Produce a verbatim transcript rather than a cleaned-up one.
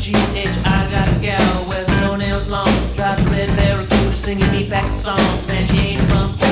G H, I got a gal, wears her toenails long, drives a red Barracuda, singing me back to songs, and she ain't from